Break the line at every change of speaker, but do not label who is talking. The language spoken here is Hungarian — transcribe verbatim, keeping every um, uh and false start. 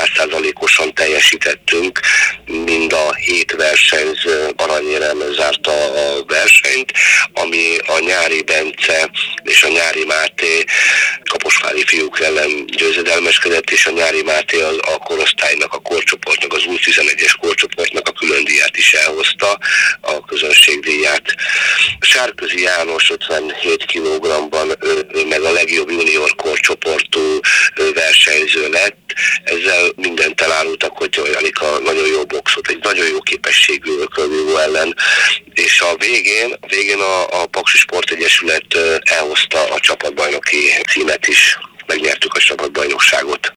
száz százalékosan teljesítettünk, mind a hét versenyző aranyéremmel zárta a versenyt, ami a Nyári Bence és a Nyári Máté kaposvári fiúk ellen győzedelmeskedett, és a Nyári Máté az a korosztálynak, a korcsoportnak, az U tizenegyes korcsoportnak a külön díját is elhozta, a közönségdíját. Sárközi János ötvenhét kilogrammban ő, ő meg a legjobb junior korcsoportú versenyző lett. Ezzel mindent elárultak, hogy Janika nagyon jó boxot, egy nagyon jó képességű ökölvívó ellen, és a végén, a végén a, a Paksi Sportegyesület elhozta a csapatbajnoki címet is. Megnyertük a csapatbajnokságot.